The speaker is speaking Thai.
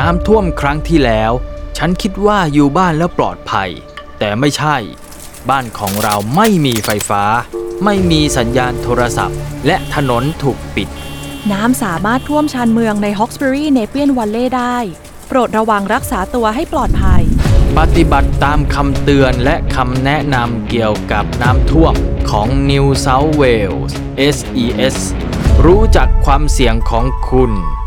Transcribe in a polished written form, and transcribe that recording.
น้ำท่วมครั้งที่แล้วฉันคิดว่าอยู่บ้านแล้วปลอดภัยแต่ไม่ใช่บ้านของเราไม่มีไฟฟ้าไม่มีสัญญาณโทรศัพท์และถนนถูกปิดน้ำสามารถท่วมชานเมืองในฮอกสเบอรีเนเปียนวัลเลย์ได้โปรดระวังรักษาตัวให้ปลอดภัยปฏิบัติตามคำเตือนและคำแนะนำเกี่ยวกับน้ำท่วมของ New South Wales SES รู้จักความเสี่ยงของคุณ